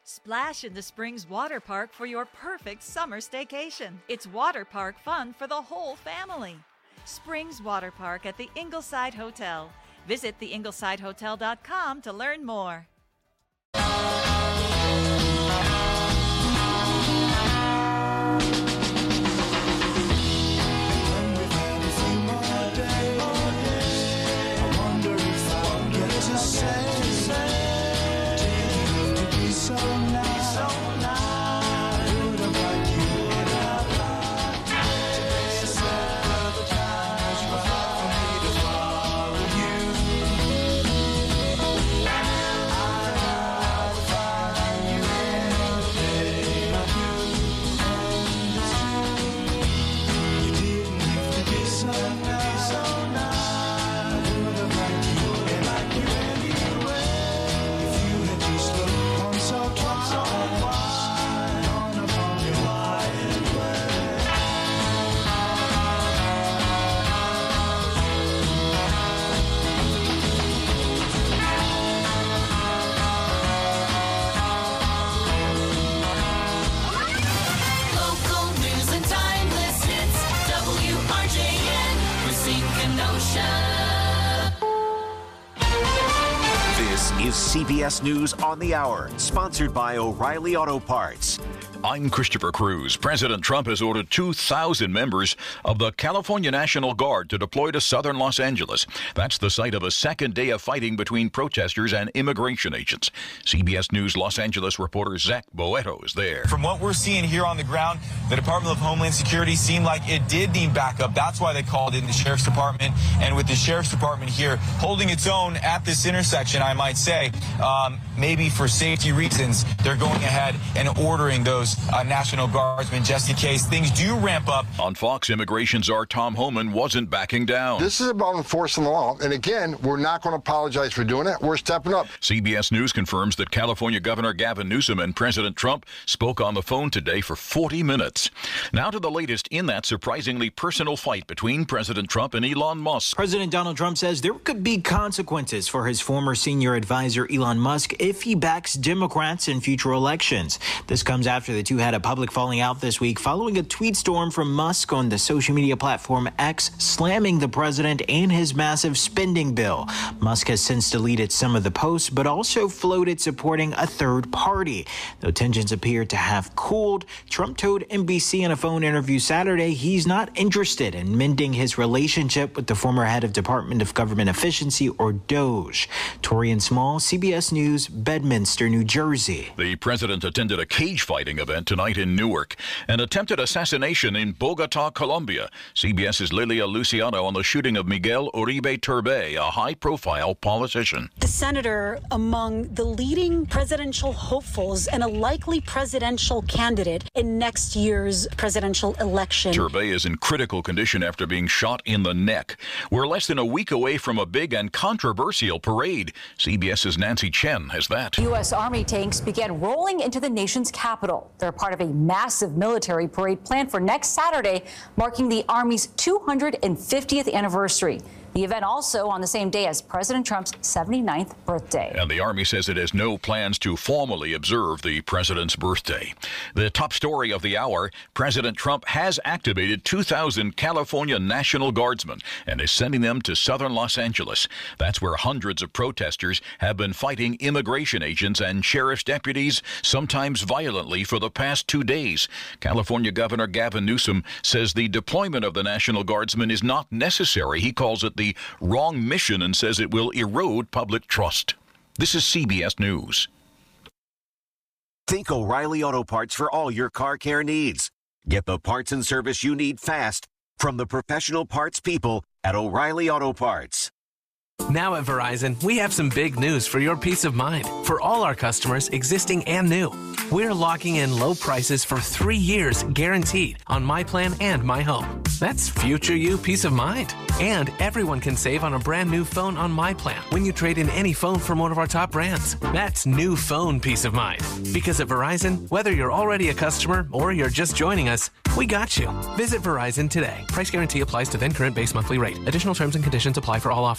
Splash into Springs Water Park for your perfect summer staycation. It's water park fun for the whole family. Springs Water Park at the Ingleside Hotel. Visit theinglesidehotel.com to learn more. Is CBS News on the Hour, sponsored by O'Reilly Auto Parts. I'm Christopher Cruz. President Trump has ordered 2,000 members of the California National Guard to deploy to southern Los Angeles. That's the site of a second day of fighting between protesters and immigration agents. CBS News Los Angeles reporter Zach Boeto is there. From what we're seeing here on the ground, the Department of Homeland Security seemed like it did need backup. That's why they called in the Sheriff's Department. And with the Sheriff's Department here holding its own at this intersection, I might say, maybe for safety reasons, they're going ahead and ordering those National Guardsmen just in case things do ramp up. On Fox, immigration czar Tom Homan wasn't backing down. This is about enforcing the law. And again, we're not going to apologize for doing it. We're stepping up. CBS News confirms that California Governor Gavin Newsom and President Trump spoke on the phone today for 40 minutes. Now to the latest in that surprisingly personal fight between President Trump and Elon Musk. President Donald Trump says there could be consequences for his former senior advisor Elon Musk if he backs Democrats in future elections. This comes after the two had a public falling out this week following a tweet storm from Musk on the social media platform X, slamming the president and his massive spending bill. Musk has since deleted some of the posts, but also floated supporting a third party. Though tensions appear to have cooled, Trump told NBC in a phone interview Saturday he's not interested in mending his relationship with the former head of Department of Government Efficiency, or DOGE. Torian Small, CBS News, Bedminster, New Jersey. The president attended a cage fighting event tonight in Newark. An attempted assassination in Bogota, Colombia. CBS's Lilia Luciano on the shooting of Miguel Uribe Turbay, a high-profile politician. The senator among the leading presidential hopefuls and a likely presidential candidate in next year's presidential election. Turbay is in critical condition after being shot in the neck. We're less than a week away from a big and controversial parade. CBS's Nancy Chen has that. U.S. Army tanks began rolling into the nation's capital. They're part of a massive military parade planned for next Saturday, marking the Army's 250th anniversary. The event also on the same day as President Trump's 79th birthday. And the Army says it has no plans to formally observe the president's birthday. The top story of the hour, President Trump has activated 2,000 California National Guardsmen and is sending them to southern Los Angeles. That's where hundreds of protesters have been fighting immigration agents and sheriff's deputies, sometimes violently, for the past 2 days. California Governor Gavin Newsom says the deployment of the National Guardsmen is not necessary. He calls it the wrong mission and says it will erode public trust. This is CBS News. Think O'Reilly Auto Parts for all your car care needs. Get the parts and service you need fast from the professional parts people at O'Reilly Auto Parts. Now at Verizon, we have some big news for your peace of mind. For all our customers, existing and new, we're locking in low prices for 3 years guaranteed on My Plan and My Home. That's future you peace of mind. And everyone can save on a brand new phone on My Plan when you trade in any phone from one of our top brands. That's new phone peace of mind. Because at Verizon, whether you're already a customer or you're just joining us, we got you. Visit Verizon today. Price guarantee applies to then current base monthly rate. Additional terms and conditions apply for all offers.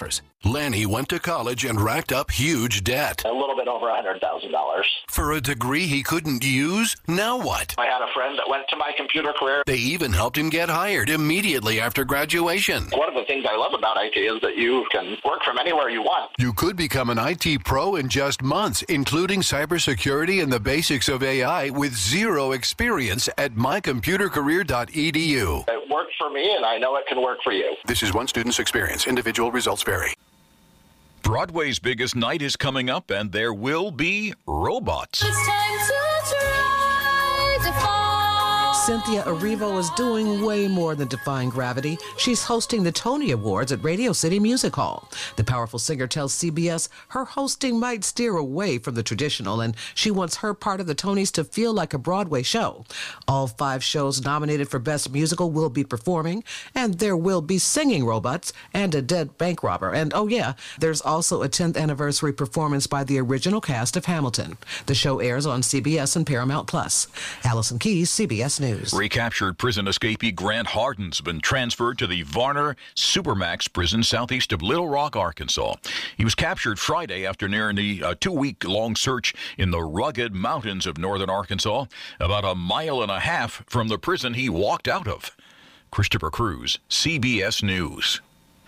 Lanny went to college and racked up huge debt. A little bit over $100,000. For a degree he couldn't use? Now what? I had a friend that went to my computer career. They even helped him get hired immediately after graduation. One of the things I love about IT is that you can work from anywhere you want. You could become an IT pro in just months, including cybersecurity and the basics of AI with zero experience at mycomputercareer.edu. It worked for me, and I know it can work for you. This is one student's experience. Individual results vary. Broadway's biggest night is coming up, and there will be robots. It's time to try to fall. Cynthia Erivo is doing way more than defying gravity. She's hosting the Tony Awards at Radio City Music Hall. The powerful singer tells CBS her hosting might steer away from the traditional, and she wants her part of the Tonys to feel like a Broadway show. All 5 shows nominated for Best Musical will be performing, and there will be singing robots and a dead bank robber. And oh yeah, there's also a 10th anniversary performance by the original cast of Hamilton. The show airs on CBS and Paramount+. Allison Keyes, CBS News. Recaptured prison escapee Grant Hardin's been transferred to the Varner Supermax prison southeast of Little Rock, Arkansas. He was captured Friday after nearly a 2-week-long search in the rugged mountains of northern Arkansas, about a mile and a half from the prison he walked out of. Christopher Cruz, CBS News.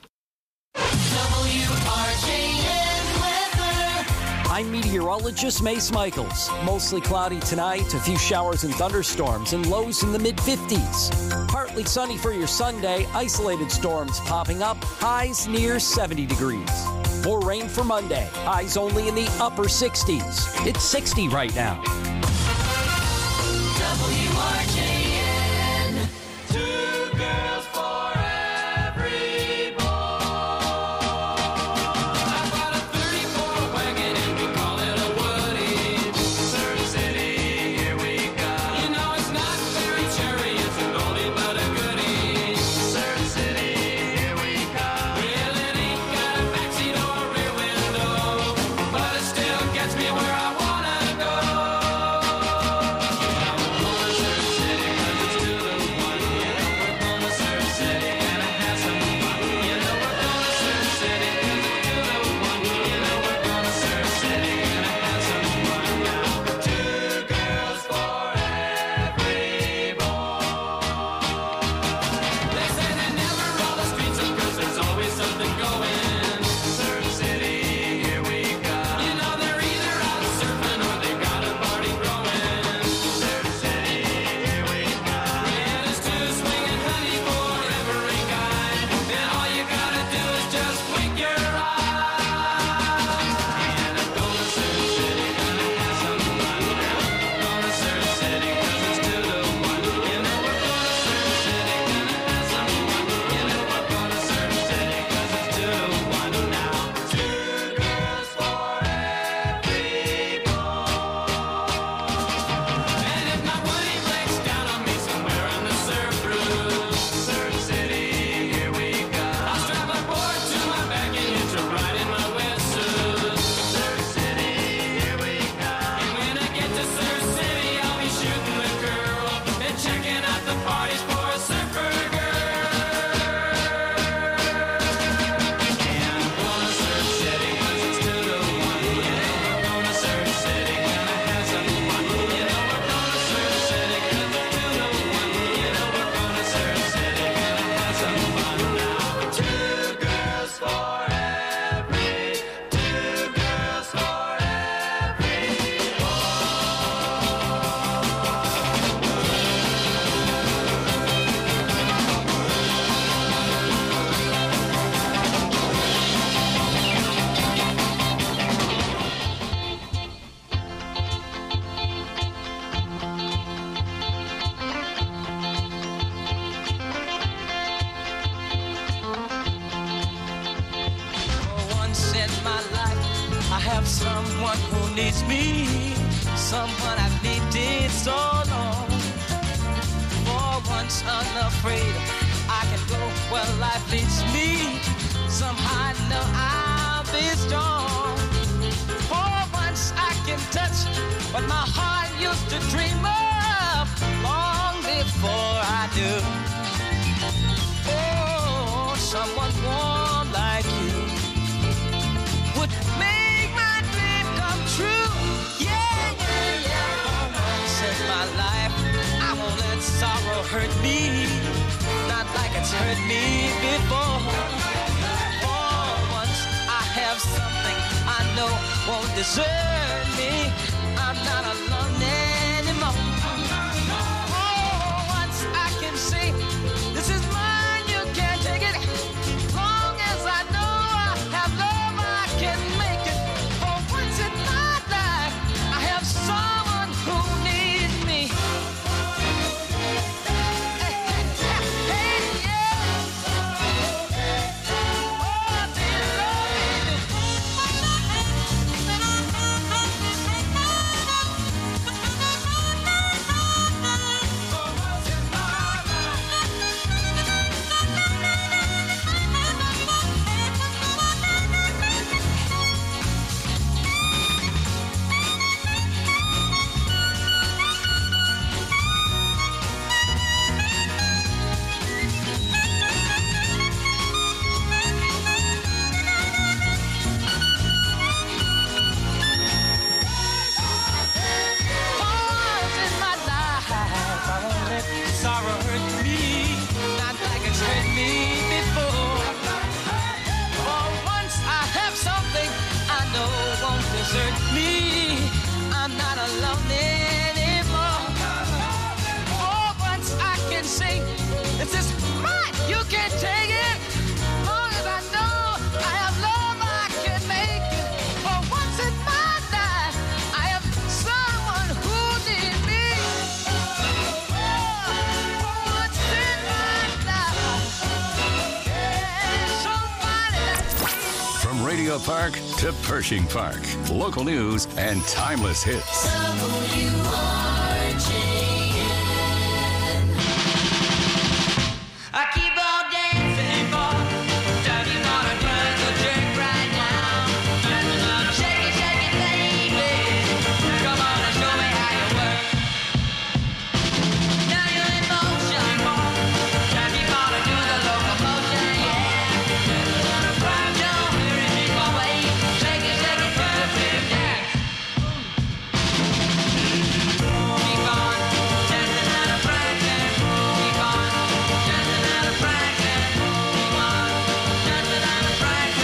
I'm meteorologist Mace Michaels. Mostly cloudy tonight, a few showers and thunderstorms, and lows in the mid-50s. Partly sunny for your Sunday, isolated storms popping up, highs near 70 degrees. More rain for Monday, highs only in the upper 60s. It's 60 right now. WRJN. 2 girls for every boy. I bought a 34 wagon and we call it a Woody. Surf City, here we go. You know it's not very cherry, it's an oldie but a goodie. Surf City, here we go. Well, it ain't got a backseat or a rear window, but it still gets me where I wanna go. Someone who needs me, someone I've needed so long. For once unafraid, I can go where life leads me. Somehow I know I'll be strong. For once I can touch what my heart used to dream of long before I do. Oh, someone warm like you. hurt me, not like it's hurt me before. For once I have something I know won't desert me. I'm not alone anymore. For once I can say, this is mine, you can't take it. Long as I know I have love, I can make it. For once in my life, I have someone who needs me. Sorrow hurt me, not like it's hurt me before. For once I have something I know won't desert me. I'm not alone anymore. For once I can say, this is mine, you can't take it. Long as I know I have love, I can make it. For once in my life, I have someone who needs me. From Radio Park to Pershing Park, local news and timeless hits. I keep on dancing for Daddy wanna turn the jerk right now. Shake it, baby. Come on and show me how you work. Now you're in motion, boy. Daddy wanna do the locomotion, yeah. Don't hurry me away. Shake it, perfect dance. Keep on dancing out of practice. Keep on dancing out of practice. Keep on dancing out of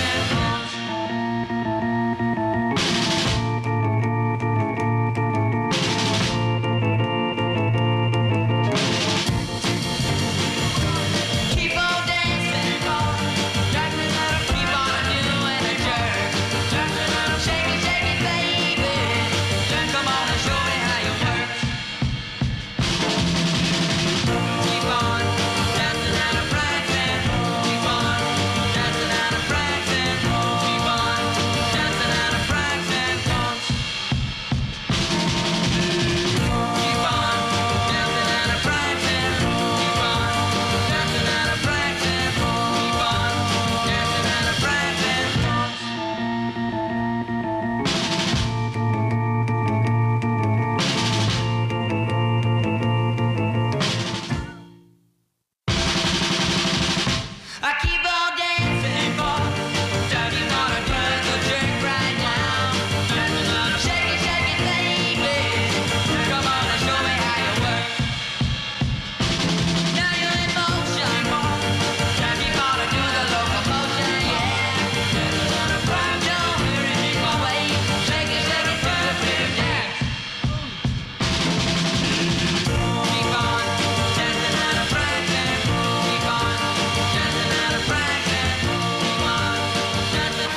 Keep on dancing, boy. Dancing out of keep on doing a jerk. Shake it, baby. Come on and show me how you work. Keep on dancing out of practice. Keep on dancing out of practice. Keep on dancing out of practice. Keep on dancing out of practice. Keep on dancing out of practice. Keep on dancing out of practice. I keep on dancing for Daddy wanna turn the jerk right now. Shake it, baby. Come on and show me how you work. Now you're in motion, boy. Daddy wanna do the locomotion, yeah. Don't hurry me away. Shake it, perfect dance. Keep on dancing out of practice. Keep on dancing out of practice. Keep on dancing.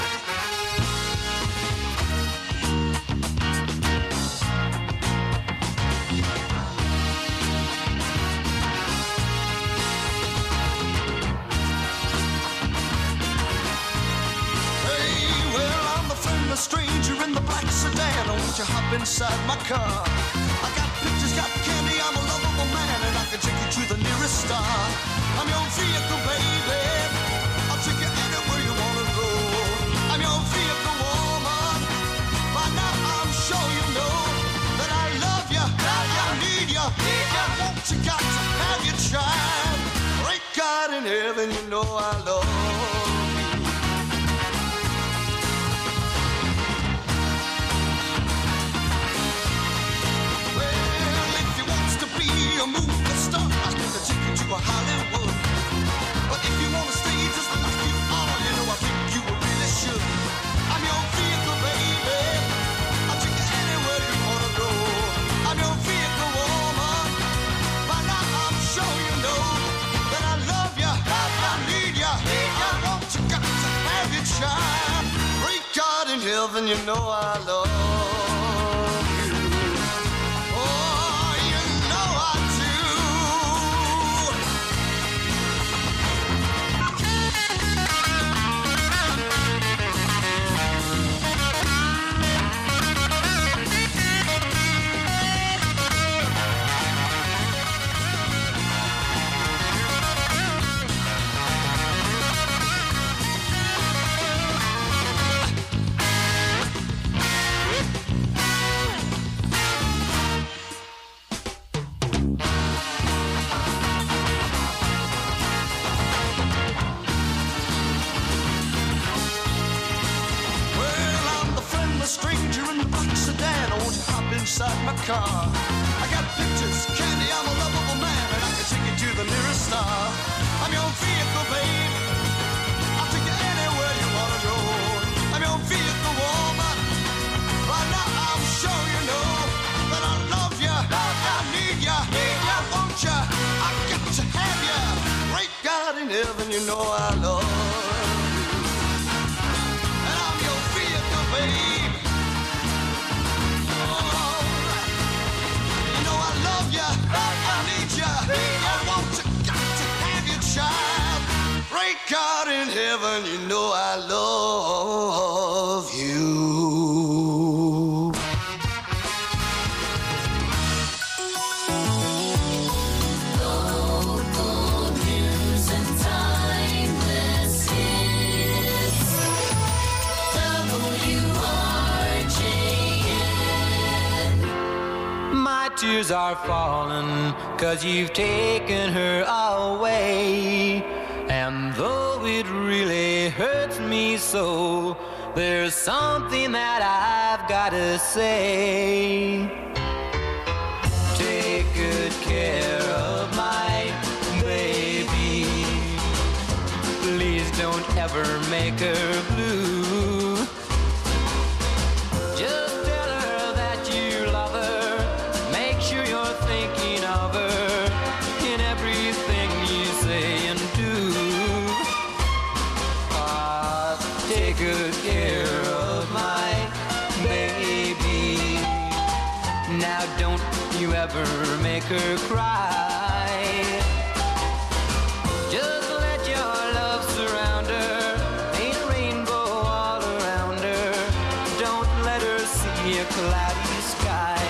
Hey, well, I'm a friendless stranger in the black sedan. Won't you hop inside my car? I got pictures, got candy, I'm a lovable man, and I can take you to the nearest star. I'm your vehicle, baby. I'll take you anywhere you wanna go. I'm your vehicle, woman. By now I'm sure you know that I love you, I need you, I want you, got to have you tried. Great God in heaven, you know I love you. Well, if you wants to be a movie star, I Hollywood. But if you wanna stay just like you are, you know I think you really should. I'm your vehicle, baby. I'll take you anywhere you wanna go. I'm your vehicle, woman. By now I'm sure you know that I love you, I need you, I want you, got to have you, child. Great God in heaven, you know I love you. Oh, you know I do. Well, I'm the friendless stranger in the black sedan. Won't you hop inside my car? I got pictures, candy, I'm a lovable man, and I can take you to the nearest star. I'm your vehicle, babe. I'll take you anywhere you wanna go. I'm your vehicle, woman. By now I'm sure you know that I love you, I need you, I want you, I got to have you. Great God in heaven, you know I love you. And I'm your vehicle, babe. Alright. You know I love you, I need you, I want you, got to have you, child. Great God in heaven, you know I love you. Local news and timeless hits. WRJN. My tears are falling 'cause you've taken her away. And though it really hurts me so, there's something that I've gotta say. Take good care of my baby. Please don't ever make her blue. Just tell her that you love her. Make sure you're thinking of her in everything you say and do. Take good care of my baby. Now don't you ever make her cry. Just let your love surround her. Paint a rainbow all around her. Don't let her see a cloudy sky.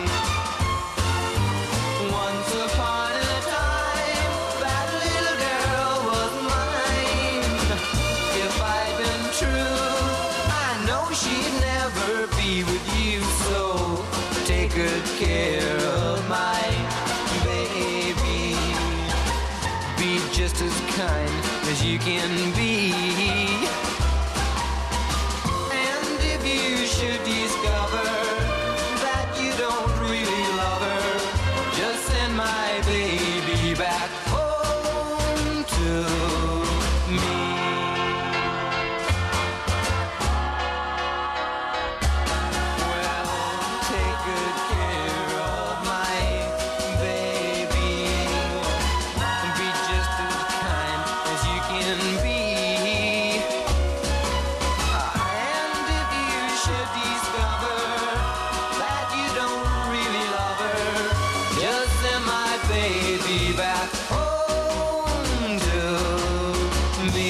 Once upon a time, that little girl was mine. If I'd been true, I know she'd never be with you. So take good care of my baby. Be just as kind as you can be. And if you should discover that you don't really love her, just send my baby back home to me. Well, take good care of my baby. Be just as kind as you can be. And if you should discover that you don't really love her, just send my baby back home to me.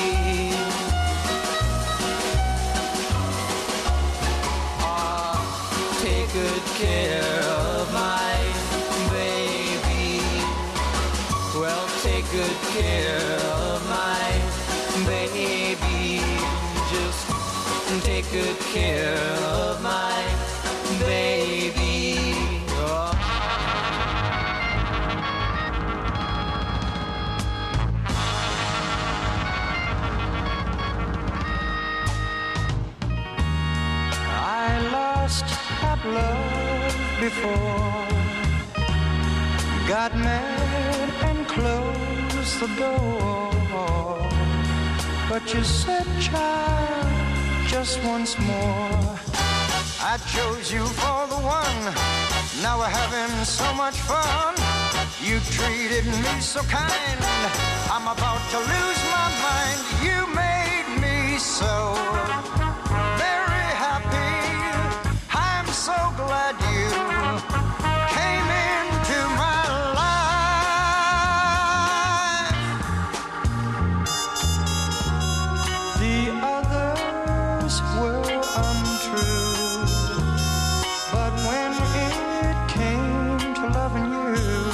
Take good care of my baby. Well, take good care of my baby. Just take good care of my baby. Oh. I lost that love before, got mad and close the door. But you said, child, just once more. I chose you for the one. Now we're having so much fun. You treated me so kind. I'm about to lose my mind. You made me so very happy. I'm so glad you came into my life. The others were untrue, but when it came to loving you,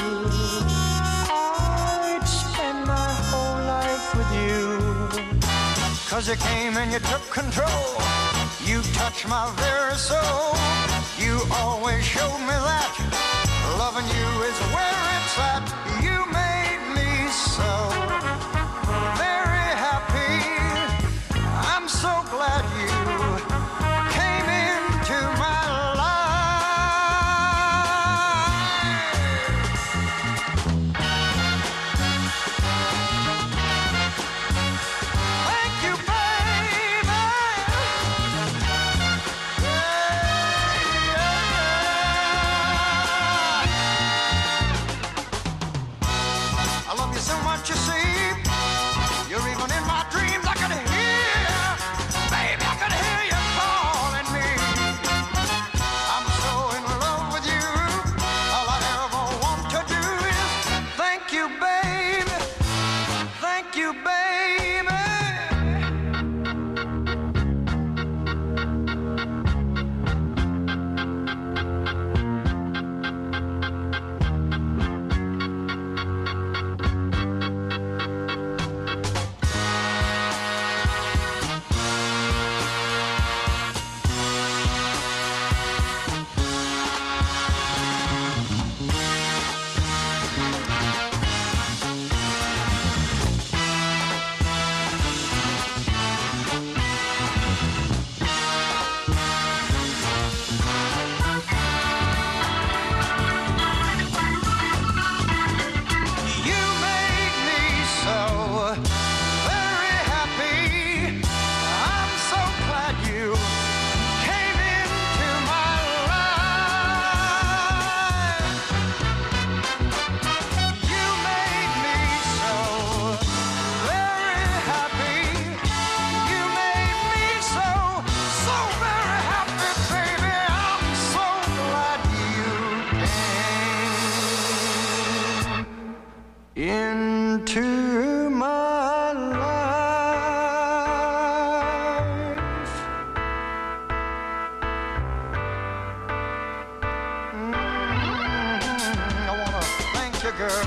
I'd spend my whole life with you. 'Cause you came and you took control. You touched my very soul. You always showed me that loving you is where it's at. You made me so very happy. I'm so glad you came into my Thank you, baby. I love you so much, you see. You're even in my dreams. I could hear, baby, I could hear you calling me. I'm so in love with you. All I ever want to do is thank you, baby. Thank you, baby. You made me so very happy. I'm so glad you came into my life. You made me so very happy. You made me so very happy, baby. I'm so glad you came into my life. I wanna thank you, girl.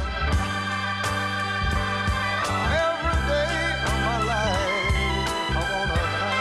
Every day of my life, I wanna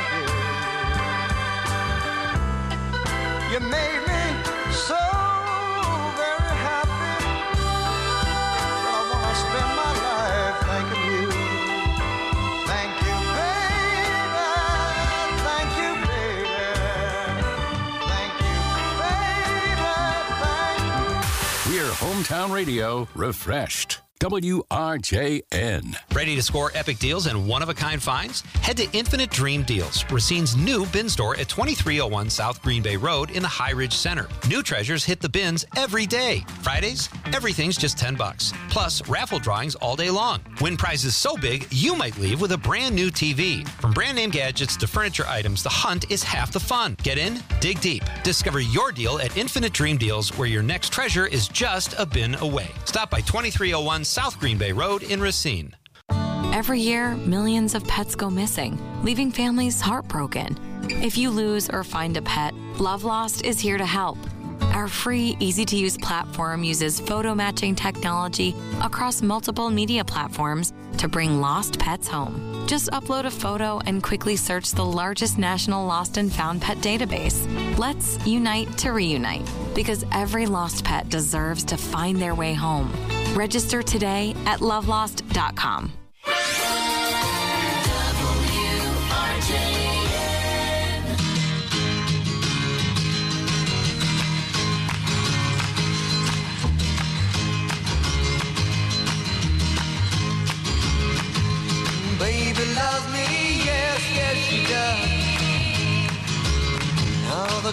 thank you. You made me so very happy. I wanna spend my life thanking you. Thank you, baby. Thank you, baby. Thank you, baby. Thank you. We're Hometown Radio refreshed. WRJN. Ready to score epic deals and one-of-a-kind finds? Head to Infinite Dream Deals, Racine's new bin store at 2301 South Green Bay Road in the High Ridge Center. New treasures hit the bins every day. Fridays, everything's just $10. Plus, raffle drawings all day long. Win prizes so big, you might leave with a brand new TV. From brand name gadgets to furniture items, the hunt is half the fun. Get in, dig deep. Discover your deal at Infinite Dream Deals, where your next treasure is just a bin away. Stop by 2301 South Green Bay Road in Racine. Every year, millions of pets go missing, leaving families heartbroken. If you lose or find a pet, Love Lost is here to help. Our free, easy-to-use platform uses photo matching technology across multiple media platforms to bring lost pets home. Just upload a photo and quickly search the largest national lost and found pet database. Let's unite to reunite, because every lost pet deserves to find their way home. Register today at lovelost.com.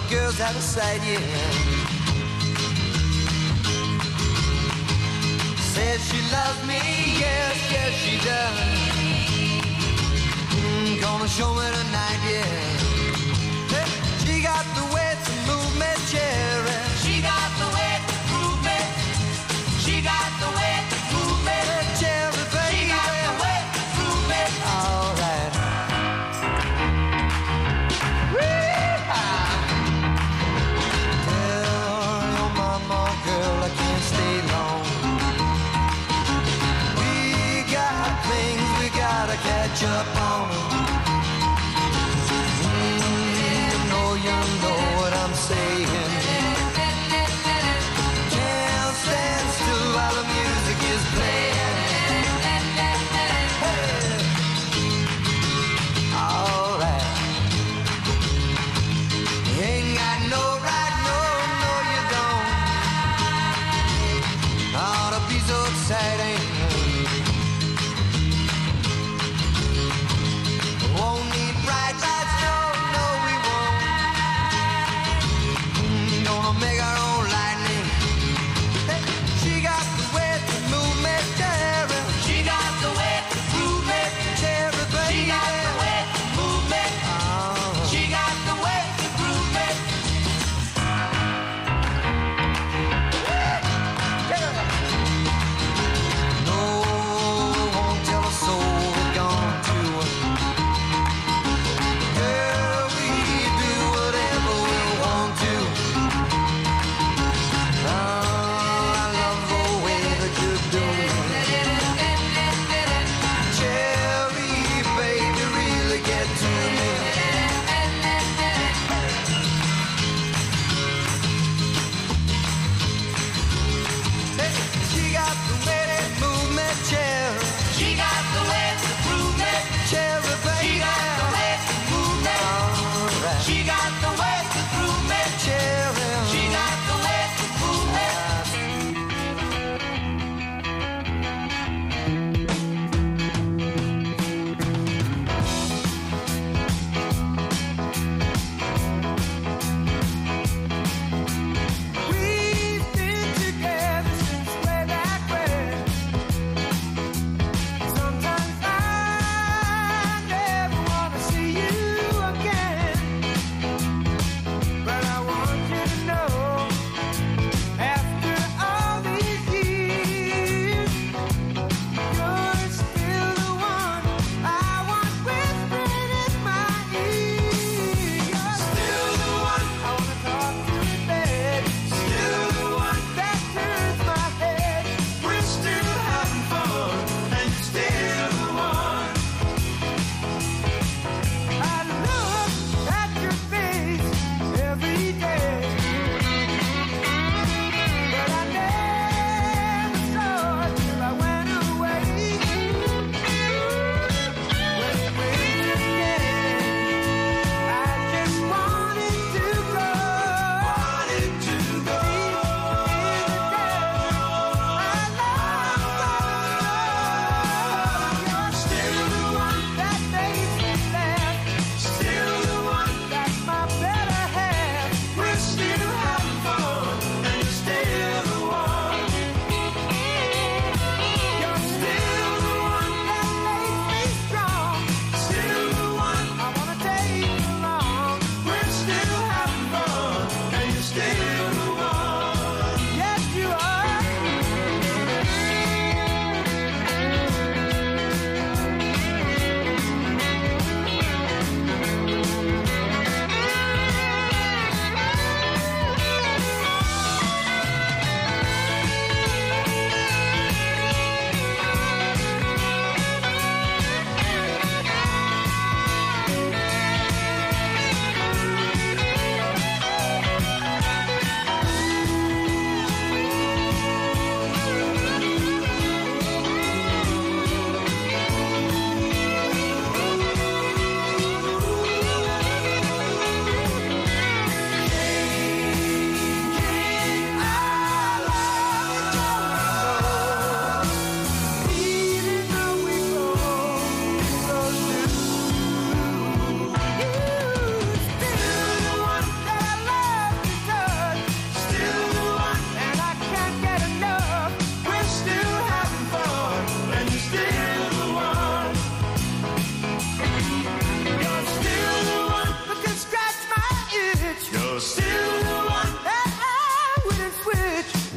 girls out of sight, yeah. Says she loves me, yes, yes she does. Gonna show me tonight, yeah. Hey, she got the way to move me, cherry. She got the way to move me. She got the way to move me, cherry, baby. She got the way to move me. All right. Tell your mama, girl, I can't stay long. We got things we gotta catch up on. You know what I'm saying. Can't stand still while the music is playing. Hey. All right. You ain't got no right, no, you don't. Ought to be so exciting.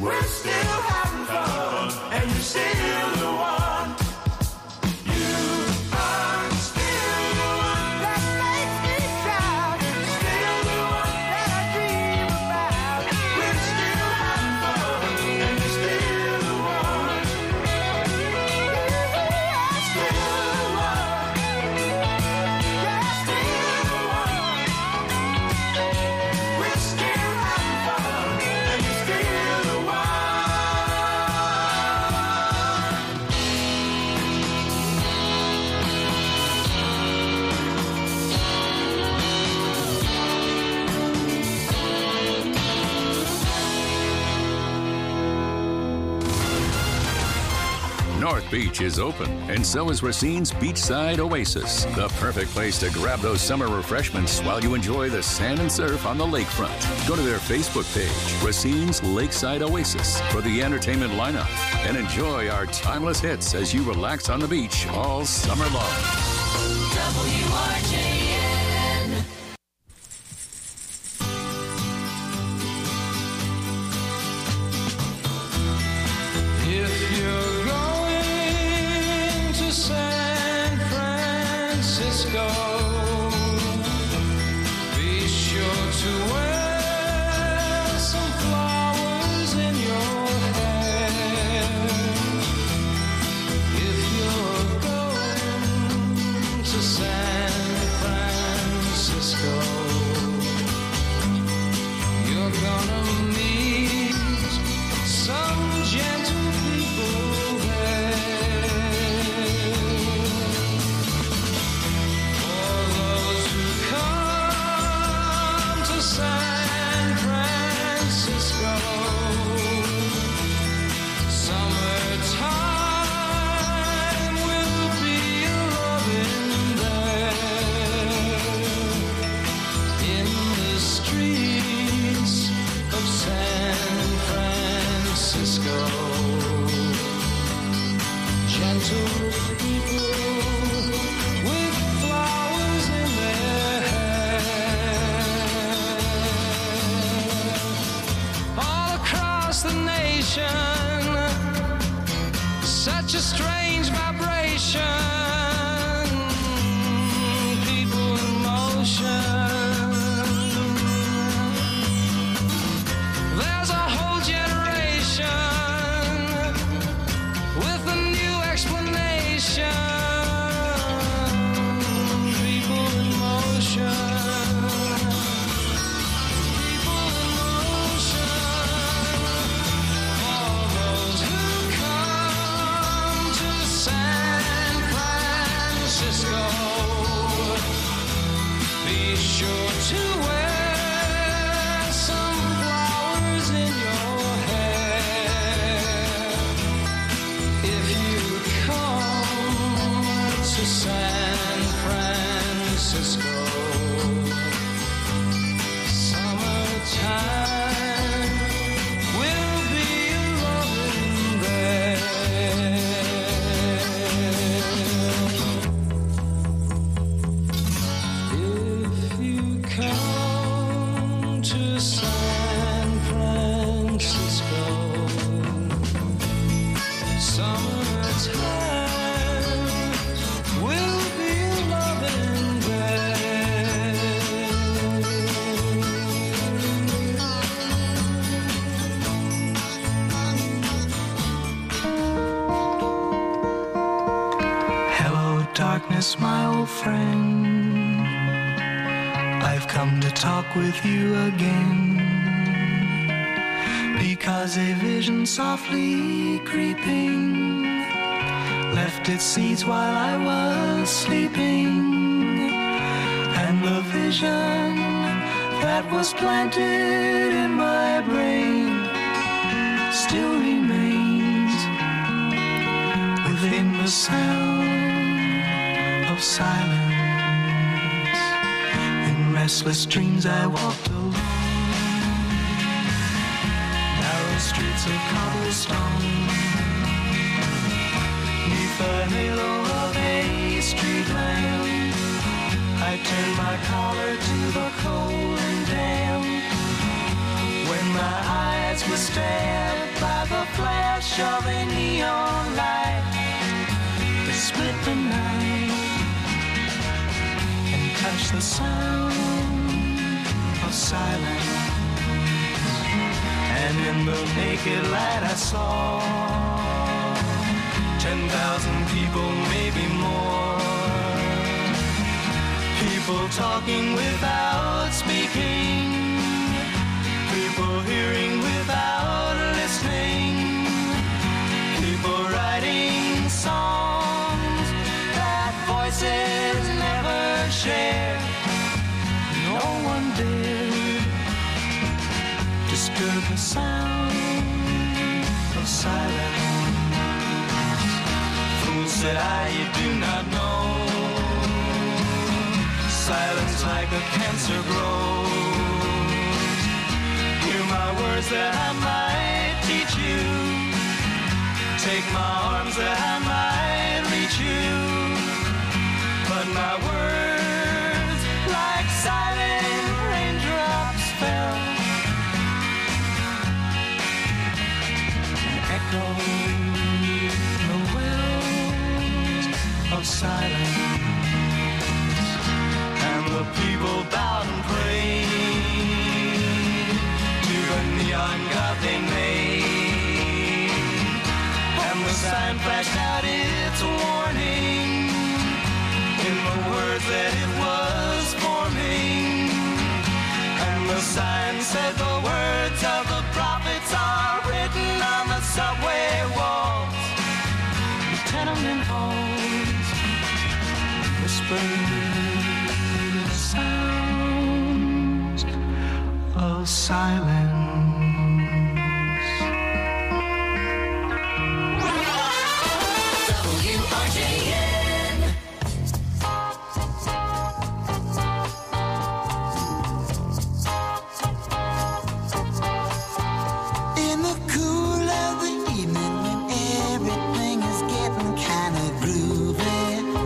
We're still having fun, and you're still the one. You are still the one that makes me shout. Still the one that I dream about. We're still having fun, and you're still the one. Still the one. Yeah, still the one. We're still having fun, and you're still the one. North Beach is open, and so is Racine's Beachside Oasis, the perfect place to grab those summer refreshments while you enjoy the sand and surf on the lakefront. Go to their Facebook page, Racine's Lakeside Oasis, for the entertainment lineup, and enjoy our timeless hits as you relax on the beach all summer long. WRJN. If you're going to San Francisco, be sure to wear some flowers in your hair. If you're going to San Francisco, you're gonna meet some gentle people there. For those who come to San Francisco, summertime will be loving there. In the streets of San Francisco, gentle people with flowers in their hair. All across the nation, such a strange vibration. People in motion. There's a whole generation with a new explanation. People in motion. People in motion. For those who come to San Francisco, be sure to wear some flowers in your hair. If you come to San Francisco, summertime will be loving there. If you come to San Francisco, summertime will be loving there. Hello, darkness, my old friend. I've come to talk with you again, because a vision softly creeping left its seeds while I was sleeping, and the vision that was planted in my brain still remains within the sound of silence. In restless dreams I walked alone, narrow streets of cobblestone, neath the halo of a street lamp. I turned my collar to the cold and damp. When my eyes were stabbed by the flash of a neon light that split the night and touched the sound of silence. And in the naked light I saw 10,000 people, maybe more. People talking without speaking. People hearing without listening. People writing songs that voices never share. No one dared disturb the sound of silence. Fool, said I, you do not know. Silence like a cancer grows. Hear my words that I might teach you. Take my arms that I might reach you. But my words, like silent raindrops, fell and echoed the wells of silence. And the people bowed and prayed to the neon god they made. And the sign flashed out its warning in the words that it was forming. And the sign said the words of the prophets are written on the subway walls, the tenement halls, whispered sounds of silence. WRJN. In the cool of the evening when everything is getting kind of groovy,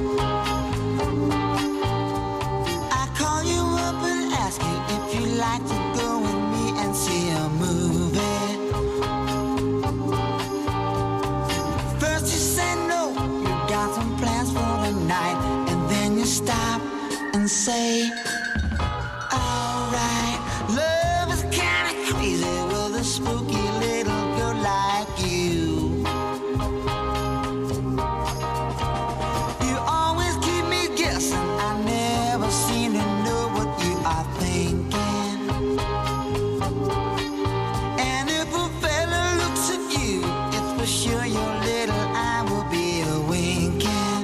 I call you up and ask you if you'd like to go with me and see a movie. First you say no, you got some plans for the night, and then you stop and say, alright, love is kinda crazy with a spooky little girl like you. You always keep me guessing, I never seem to know what you are thinking. And if a fella looks at you, it's for sure your little eye will be a winking.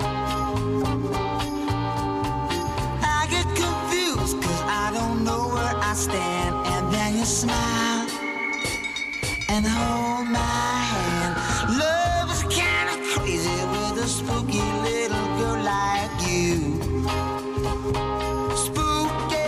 I get confused cause I don't know where I stand. And then you smile and hold my hand. Love is kinda crazy with a spooky little girl like you. Spooky.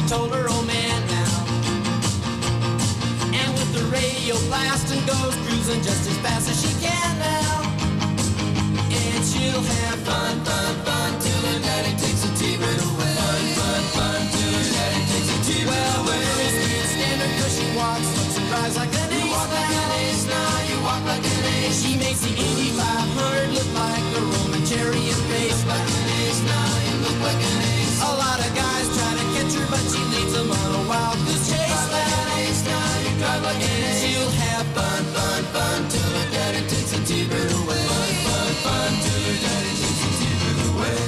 told her old man now. And with the radio blasting goes cruising just as fast as she can now. And she'll have fun, fun, fun till her daddy takes a T-bird away. Fun, fun, fun till her daddy takes a T-bird away. Well, the girls can't stand her 'cause she walks, looks and drives like an ace. You walk like an ace now, you walk like an ace. She makes the Indy 500 look like a Roman chariot race. Like an ace now, you look like an ace. A lot of guys try to catch her, but she leads them on a wild goose chase. Like an ace now, you drive like an ace. She'll have fun, fun, fun till her daddy takes a T-bird away. Fun, fun, fun till her daddy takes a T-bird away.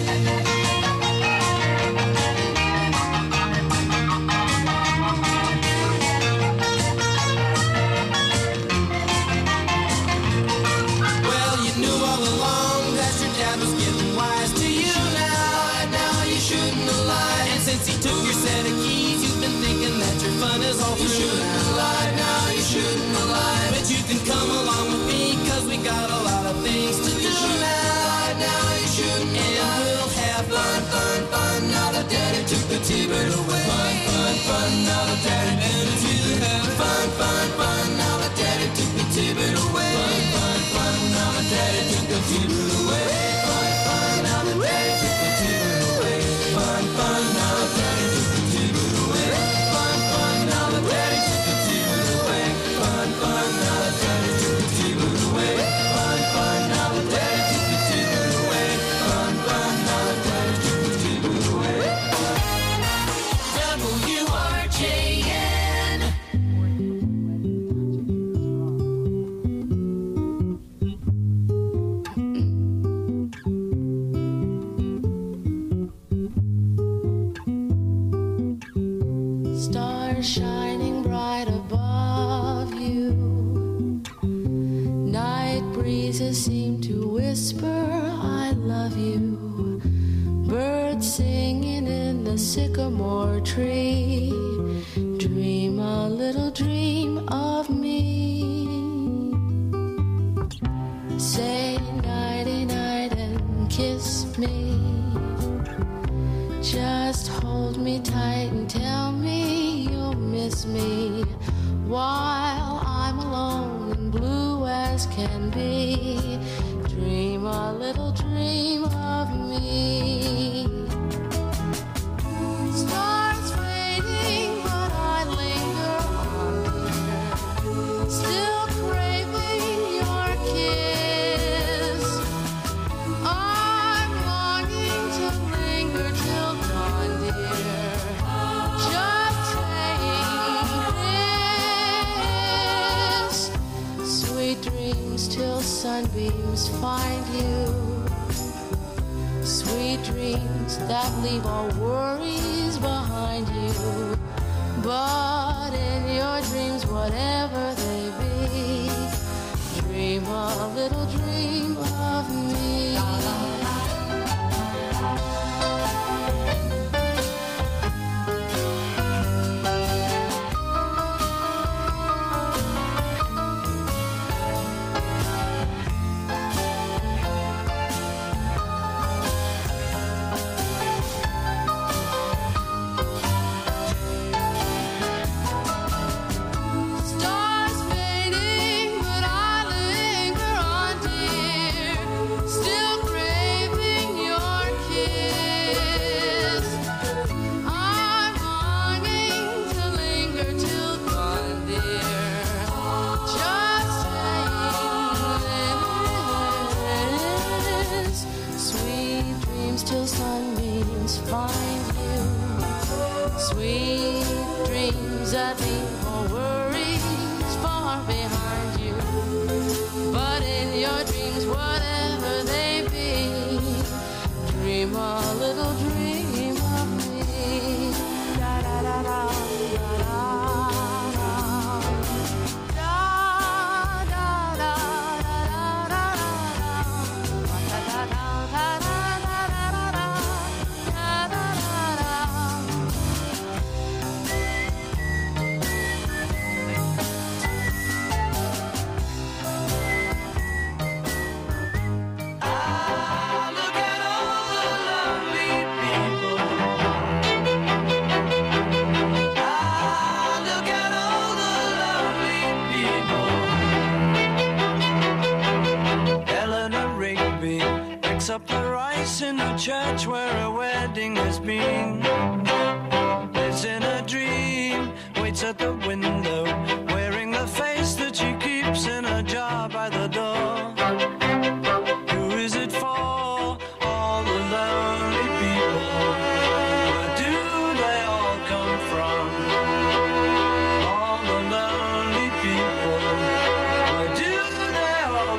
Well, you knew all along that your dad was getting wise to you now. Now you shouldn't have lied. And since he took your set of keys, you've been thinking that your fun is all through. You shouldn't have lied. Now you shouldn't have lied. But you can come along with me, 'cause we got a lot of things to do now. Now you shouldn't have lied. And we'll have fun, fun, fun. Now the daddy took the T-bird away. Fun, fun, fun. Now the daddy took the T-bird away. Fun, fun, fun. Now the daddy took the T-bird away. Fun, fun, fun. Now the daddy took the T-bird away. Fun, fun. Now the daddy took the T-bird away. Fun, fun. Now the daddy took the T-bird away. Fun, fun. Now the daddy took the T-bird away. Fun, fun. Now the daddy took the T-bird away. Fun, fun. Now the daddy took the T-bird away. Fun, fun. Now the daddy took the T-bird away. WRJN. Stars shining bright above you. Night breezes seem to whisper, I love you. Birds singing in the sycamore tree. Dream a little dream of me. Say nighty night and kiss me. Just hold me tight and tell me you'll miss me while I'm alone and blue as can be. Dream a little dream of me. Stars fading, but I linger on here, still craving your kiss. I'm longing to linger till dawn, dear. Just saying this. Sweet dreams till sunbeams find you. Sweet dreams that leave all worries behind you. But in your dreams, whatever they be, dream a little dream of me. Stars fading, but I linger on, dear. Still craving your kiss. I'm longing to linger till dawn, dear. Just saying this. Sweet dreams till sunbeams find you. Sweet dreams that leave all worries far behind you. But in your dreams, whatever they be, dream a little dream of me. Da da da da da da da da da da da da da. been. Lives in a dream, waits at the window, wearing the face that she keeps in a jar by the door. Who is it for? All the lonely people. Where do they all come from? All the lonely people. Where do they all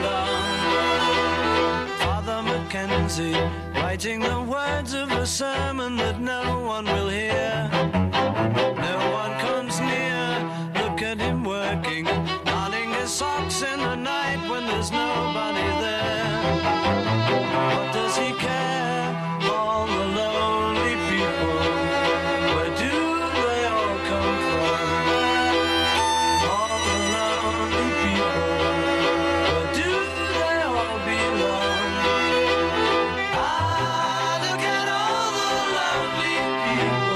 belong? Father Mackenzie, writing the words of a sermon that no one will hear. No one comes near. Look at him working, darning his socks in the night when there's nobody there. What does he care? All the lonely people. Where do they all come from? All the lonely people. Where do they all belong? Look at all the lonely people.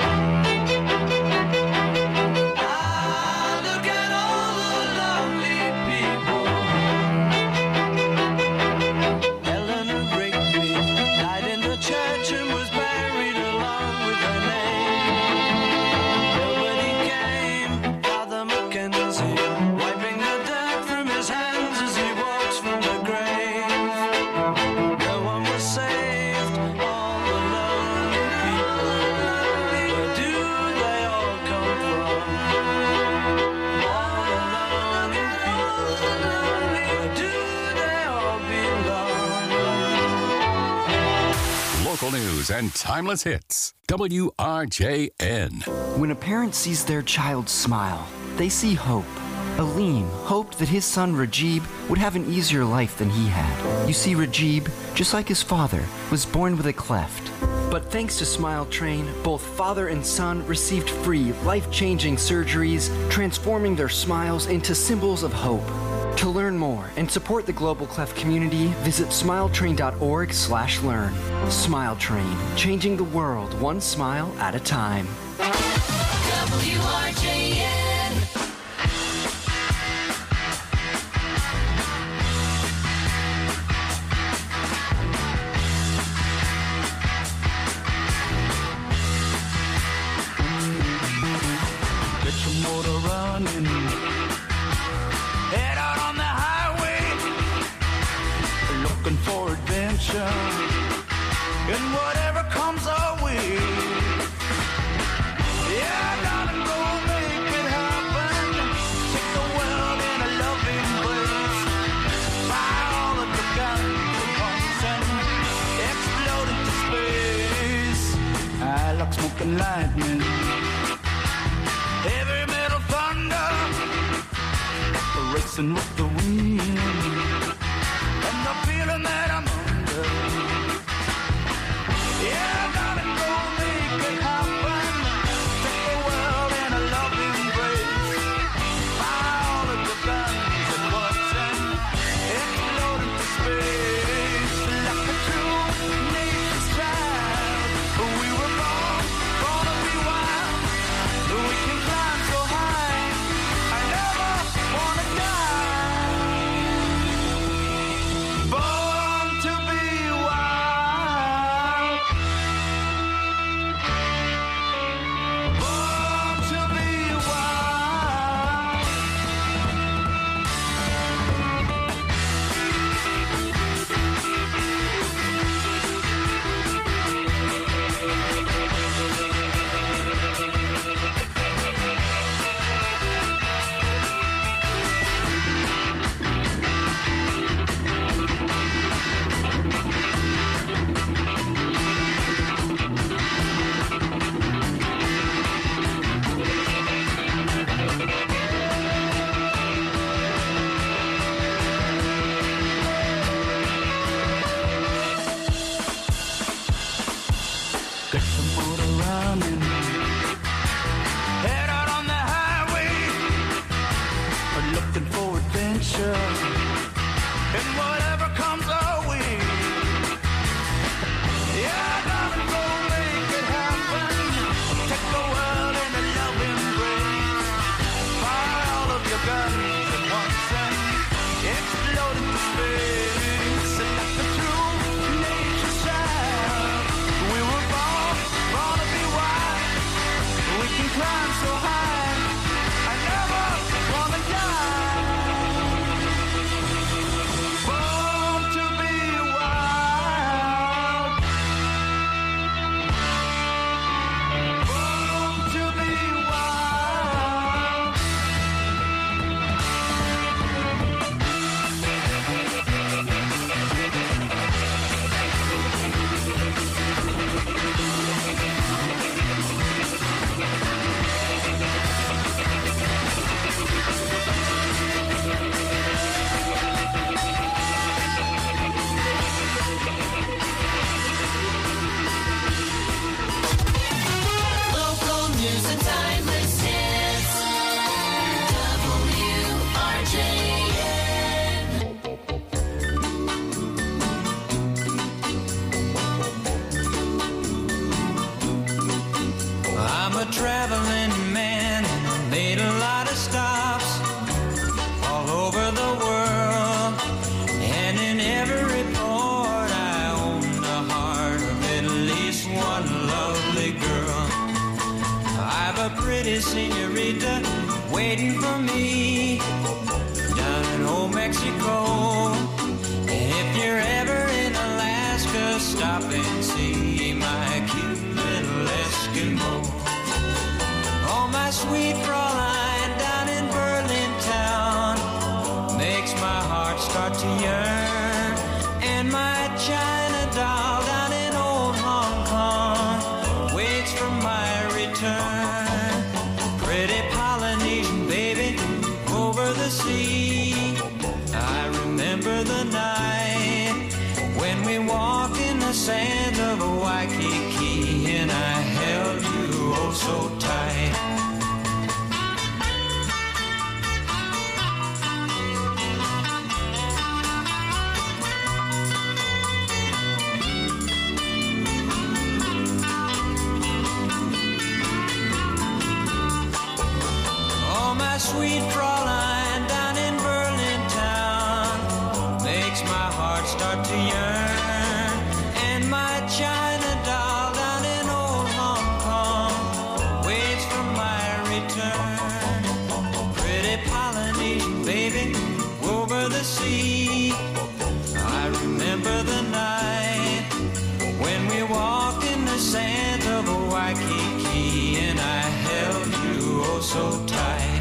Look at all the lonely people. Eleanor Rigby died in the church and was buried along with her name. Nobody came. Father Mackenzie, wiping the dirt from his hands as he walks from the grave. No one was saved. All the lonely people. Where do they all come from? All the lonely people. Where do they all belong? Local news and timeless hits. WRJN. When a parent sees their child smile, they see hope. Aleem hoped that his son Rajib would have an easier life than he had. You see, Rajib, just like his father, was born with a cleft. But thanks to Smile Train, both father and son received free, life-changing surgeries, transforming their smiles into symbols of hope. To learn more and support the Global Cleft community, visit smiletrain.org/learn. Smile Train, changing the world one smile at a time. WRJN. Get your motor running. Head out on the highway, looking for adventure, and whatever comes our way. Yeah, gotta go make it happen. Take the world in a loving embrace. Fire all of the guns at once and explode into space. I like smoking lightning. Heavy metal thunder, racing with the wind, and the feeling that I'm under. Yeah, I gotta go make it happen. Take the world in a loving embrace. Fire all of the guns at once and explode into space. Like a true nature's child, we were born to be wild. We can climb so high. I never wanna die. Born to be wild. Born to be wild. Get your motor running. Head out on the highway, looking for adventure, and whatever comes our way. Yeah, I gotta go make it happen. Take the world in a loving embrace. Fire all of your guns at once and explode into space. And like the true nature's child, we were born a pretty senorita waiting for me down in old Mexico. And if you're ever in Alaska, stop and see my cute little Eskimo. Oh, my sweet Fraulein down in Berlin town makes my heart start to yearn. And my China doll down in old Hong Kong waits for my return. Pretty Polynesian baby over the sea, I remember the night when we walked in the sands of Waikiki, and I held you oh so tight. Oh, my sweet Fraulein down in Berlin town makes my heart start to yearn. And my China doll down in old Hong Kong waits for my return. Pretty Polynesian baby over the sea, I remember the night when we walked in the sands of Waikiki, and I held you oh so tight.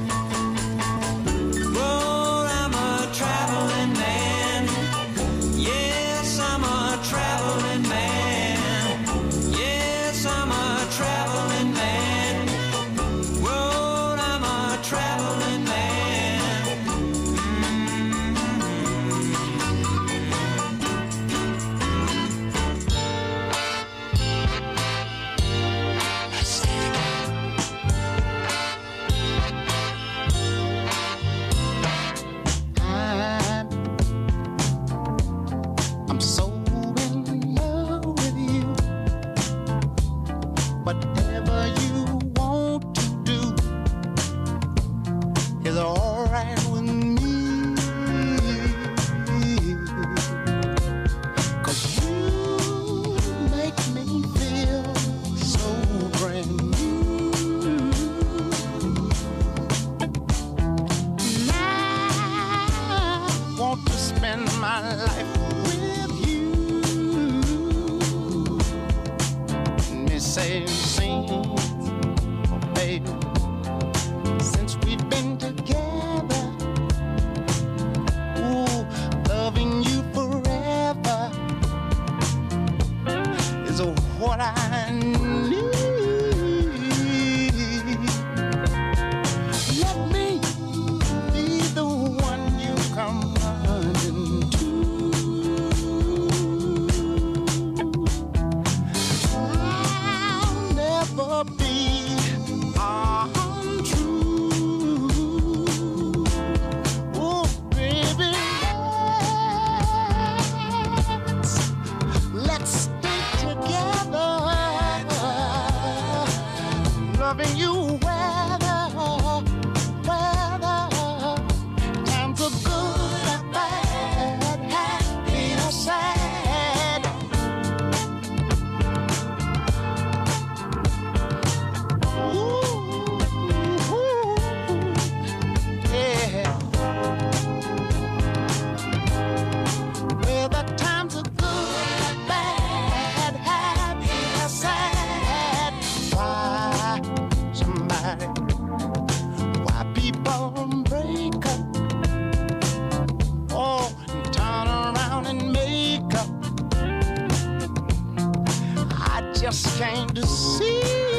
Well, I'm a traveling man. Yes, I'm a traveling man. Yes, I'm a traveling man. Well, I'm a traveling man. I'm so in love with you. Whatever you want to do is all right with me. 'Cause you make me feel so brand new. And I want to spend my life with you. Me say sing, baby, since we've been together. Ooh, loving you forever is what I need. Let me be the one you come running to. I'll never be untrue. Oh, baby, let's stay together. Loving you weather, times are good or bad, happy or sad. Yeah. Whether times are good or bad, happy or sad. Why why people break up? Oh, and turn around and make up. I just can't see.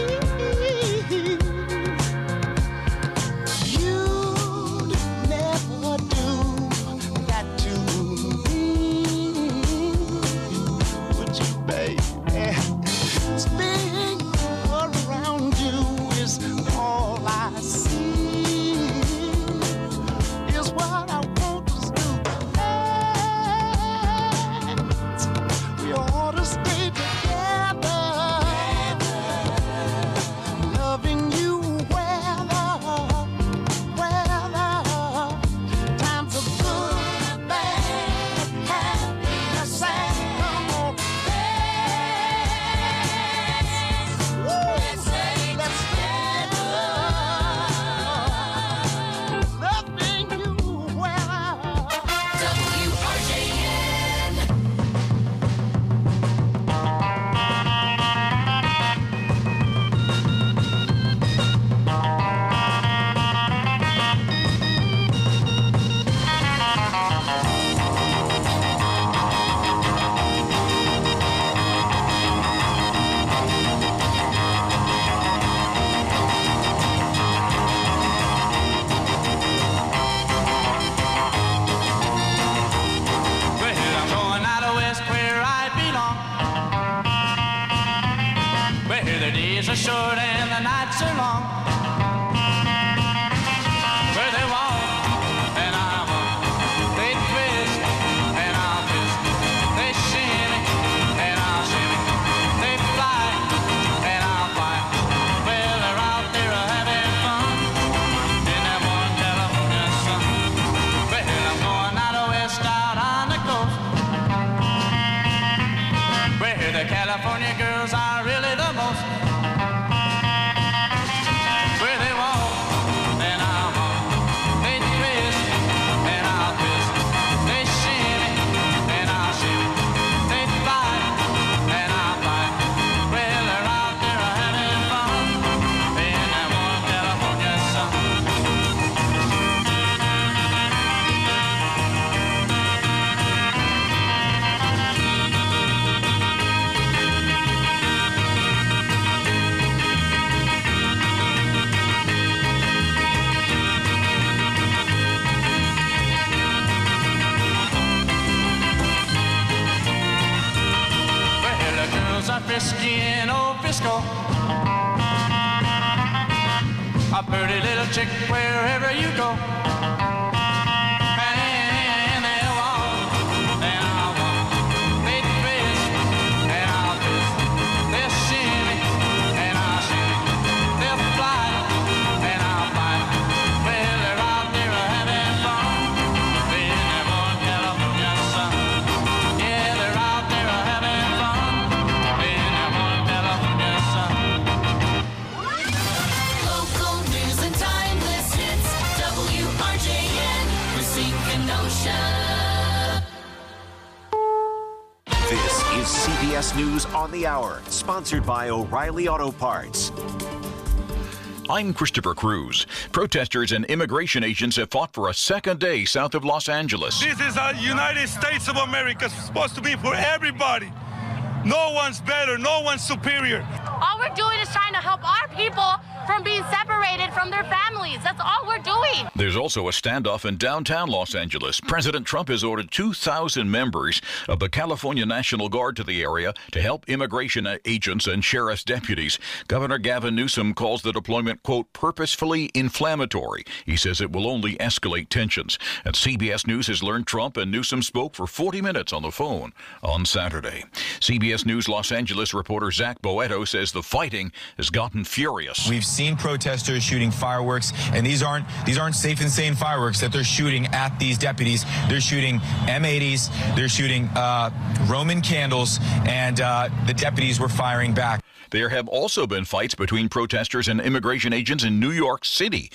You'd never do that to me, would you, baby? Being around you is all I see. Is what I want us to do. We ought to stay together. the days are short and the nights are long. Where they walk and I walk, they twist and I'll twist. They shimmy and I'll shimmy. They fly and I'll fly. Well, they're out there having fun in that one California sun. Well, I'm going out west out on the coast, where the California girls are really the most. Where they walk and I'll walk, they twist and I'll twist. They shimmy and I'll shimmy. They fly and I'll fly. Well, they're out there having fun in that one California sun. Well, the girls are frisky in old Frisco. A pretty little chick wherever you go. And they walk and I'll walk. They twist and I'll twist. They'll shimmy and I'll shimmy. They'll fly and I'll fly. Well, they're out there having fun in that one California sun. Yeah, they're out there having fun in that one California sun. Local news and timeless hits. WRJN, Racine, Kenosha. This is CBS News on the Hour, sponsored by O'Reilly Auto Parts. I'm Christopher Cruz. Protesters and immigration agents have fought for a second day south of Los Angeles. This is the United States of America. It's supposed to be for everybody. No one's better. No one's superior. All we're doing is trying to help our people from being separated from their families. That's all we're doing. There's also a standoff in downtown Los Angeles. President Trump has ordered 2,000 members of the California National Guard to the area to help immigration agents and sheriff's deputies. Governor Gavin Newsom calls the deployment, quote, purposefully inflammatory. He says it will only escalate tensions. And CBS News has learned Trump and Newsom spoke for 40 minutes on the phone on Saturday. CBS News Los Angeles reporter Zach Boetto says the fighting has gotten furious. We've seen protesters shooting fireworks, and these aren't safe and sane fireworks that they're shooting at these deputies. They're shooting M80s, they're shooting Roman candles, and the deputies were firing back. There have also been fights between protesters and immigration agents in New York City.